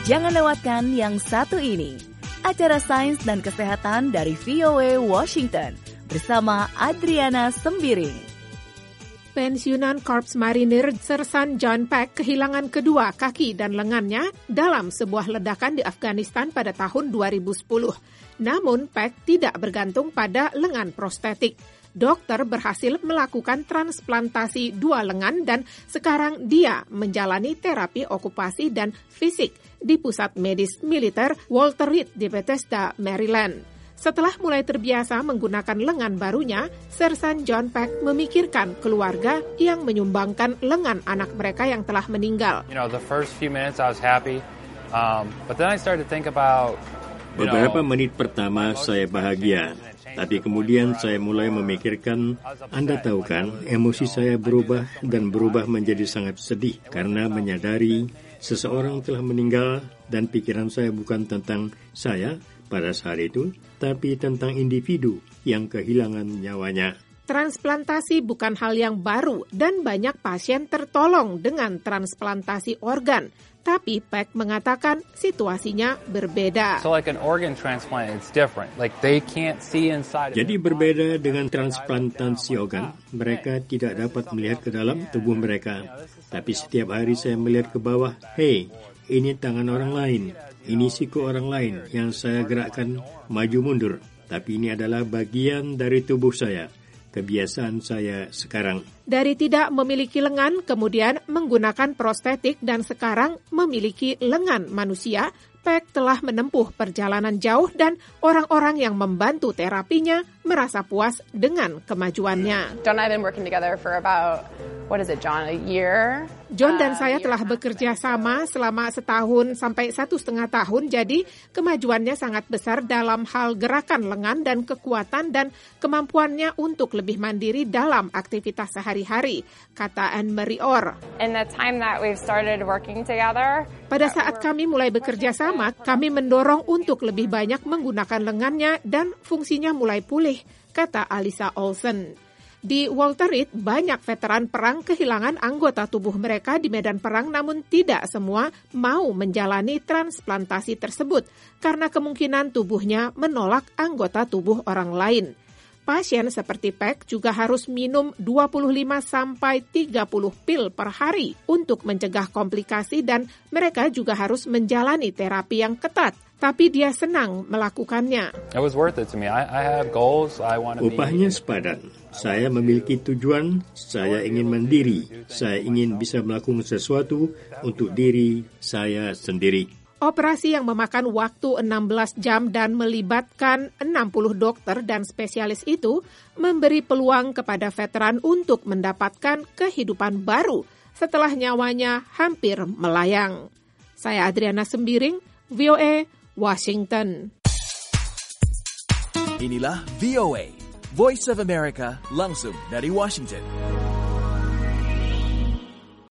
Jangan lewatkan yang satu ini. Acara Sains dan Kesehatan dari VOA Washington bersama Adriana Sembiring. Pensiunan Korps Marinir Sersan John Peck kehilangan kedua kaki dan lengannya dalam sebuah ledakan di Afghanistan pada tahun 2010. Namun Peck tidak bergantung pada lengan prostetik. Dokter berhasil melakukan transplantasi dua lengan dan sekarang dia menjalani terapi okupasi dan fisik di Pusat Medis Militer Walter Reed di Bethesda, Maryland. Setelah mulai terbiasa menggunakan lengan barunya, Sersan John Peck memikirkan keluarga yang menyumbangkan lengan anak mereka yang telah meninggal. The first few minutes I was happy, but then I started to think about. Beberapa menit pertama saya bahagia, tapi kemudian saya mulai memikirkan, Anda tahu kan, emosi saya berubah dan berubah menjadi sangat sedih karena menyadari seseorang telah meninggal dan pikiran saya bukan tentang saya pada saat itu, tapi tentang individu yang kehilangan nyawanya. Transplantasi bukan hal yang baru dan banyak pasien tertolong dengan transplantasi organ. Tapi Peck mengatakan situasinya berbeda. So like an organ transplant, it's different. Like they can't see inside. Jadi berbeda dengan transplantasi organ, mereka tidak dapat melihat ke dalam tubuh mereka. Tapi setiap hari saya melihat ke bawah, hey, ini tangan orang lain. Ini siku orang lain yang saya gerakkan maju mundur. Tapi ini adalah bagian dari tubuh saya. Kebiasaan saya sekarang. Dari tidak memiliki lengan, kemudian menggunakan prostetik dan sekarang memiliki lengan manusia, Peck telah menempuh perjalanan jauh dan orang-orang yang membantu terapinya merasa puas dengan kemajuannya. John and I have been working together for about, John, a year? John dan saya telah bekerja sama selama 1 tahun sampai 1,5 tahun, jadi kemajuannya sangat besar dalam hal gerakan lengan dan kekuatan dan kemampuannya untuk lebih mandiri dalam aktivitas sehari-hari, kata Anne-Marie Orr. In the time that we've started working together, pada saat kami mulai bekerja sama, kami mendorong untuk lebih banyak menggunakan lengannya dan fungsinya mulai pulih, kata Alisa Olsen. Di Walter Reed, banyak veteran perang kehilangan anggota tubuh mereka di medan perang, namun tidak semua mau menjalani transplantasi tersebut karena kemungkinan tubuhnya menolak anggota tubuh orang lain. Pasien seperti Peck juga harus minum 25-30 pil per hari untuk mencegah komplikasi dan mereka juga harus menjalani terapi yang ketat. Tapi dia senang melakukannya. It was worth it to me. I have goals. I want to be. Upahnya sepadan. Saya memiliki tujuan. Saya ingin mandiri. Saya ingin bisa melakukan sesuatu untuk diri saya sendiri. Operasi yang memakan waktu 16 jam dan melibatkan 60 dokter dan spesialis itu memberi peluang kepada veteran untuk mendapatkan kehidupan baru setelah nyawanya hampir melayang. Saya Adriana Sembiring, VOA Washington. Inilah VOA, Voice of America, langsung dari Washington.